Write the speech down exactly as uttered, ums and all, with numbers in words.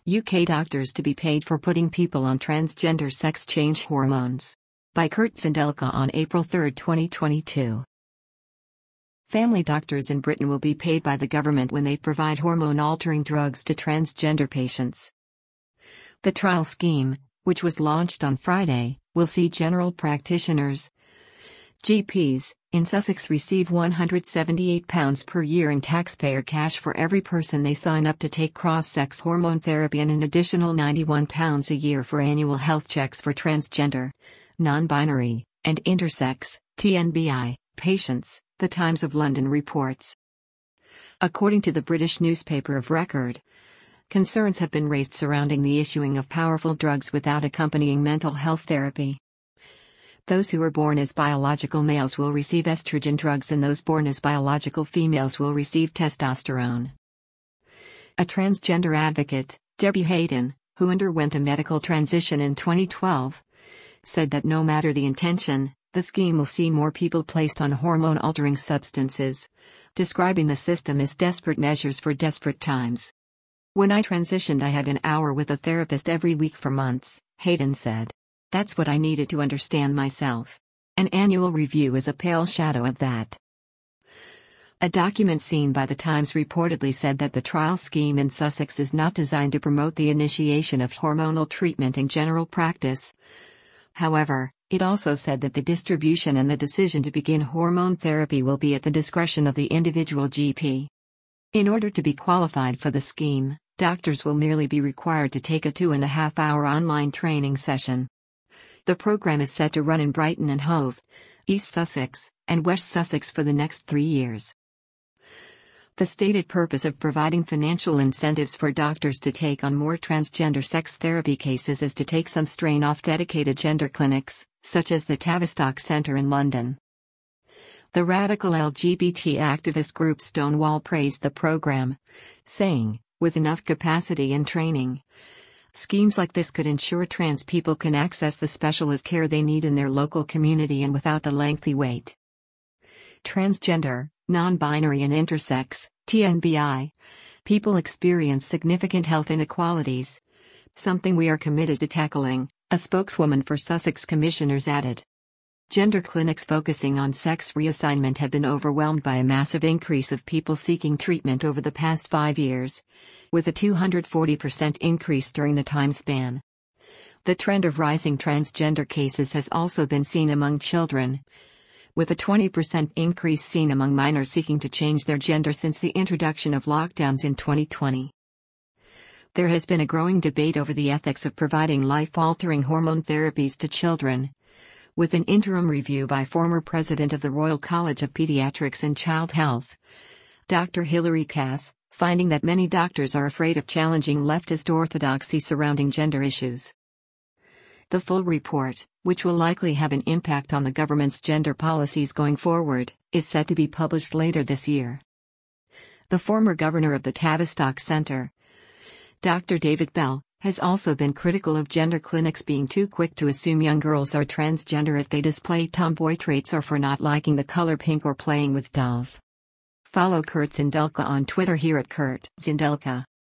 U K doctors to be paid for putting people on transgender sex change hormones. By Kurt Zindelka on April third, twenty twenty-two. Family doctors in Britain will be paid by the government when they provide hormone-altering drugs to transgender patients. The trial scheme, which was launched on Friday, will see general practitioners, G Ps, in Sussex receive one hundred seventy-eight pounds per year in taxpayer cash for every person they sign up to take cross-sex hormone therapy and an additional ninety-one pounds a year for annual health checks for transgender, non-binary, and intersex, T N B I, patients, The Times of London reports. According to the British newspaper of record, concerns have been raised surrounding the issuing of powerful drugs without accompanying mental health therapy. Those who are born as biological males will receive estrogen drugs and those born as biological females will receive testosterone. A transgender advocate, Debbie Hayden, who underwent a medical transition in twenty twelve, said that no matter the intention, the scheme will see more people placed on hormone-altering substances, describing the system as desperate measures for desperate times. When I transitioned, I had an hour with a therapist every week for months, Hayden said. That's what I needed to understand myself. An annual review is a pale shadow of that. A document seen by The Times reportedly said that the trial scheme in Sussex is not designed to promote the initiation of hormonal treatment in general practice. However, it also said that the distribution and the decision to begin hormone therapy will be at the discretion of the individual G P. In order to be qualified for the scheme, doctors will merely be required to take a two and a half hour online training session. The program is set to run in Brighton and Hove, East Sussex, and West Sussex for the next three years. The stated purpose of providing financial incentives for doctors to take on more transgender sex therapy cases is to take some strain off dedicated gender clinics, such as the Tavistock Centre in London. The radical L G B T activist group Stonewall praised the program, saying, with enough capacity and training, schemes like this could ensure trans people can access the specialist care they need in their local community and without the lengthy wait. Transgender, non-binary and intersex, T N B I, people experience significant health inequalities, something we are committed to tackling, a spokeswoman for Sussex Commissioners added. Gender clinics focusing on sex reassignment have been overwhelmed by a massive increase of people seeking treatment over the past five years, with a two hundred forty percent increase during the time span. The trend of rising transgender cases has also been seen among children, with a twenty percent increase seen among minors seeking to change their gender since the introduction of lockdowns in twenty twenty. There has been a growing debate over the ethics of providing life-altering hormone therapies to children, with an interim review by former president of the Royal College of Pediatrics and Child Health, Doctor Hilary Cass, finding that many doctors are afraid of challenging leftist orthodoxy surrounding gender issues. The full report, which will likely have an impact on the government's gender policies going forward, is set to be published later this year. The former governor of the Tavistock Centre, Doctor David Bell, has also been critical of gender clinics being too quick to assume young girls are transgender if they display tomboy traits or for not liking the color pink or playing with dolls. Follow Kurt Zindelka on Twitter here at Kurt Zindelka.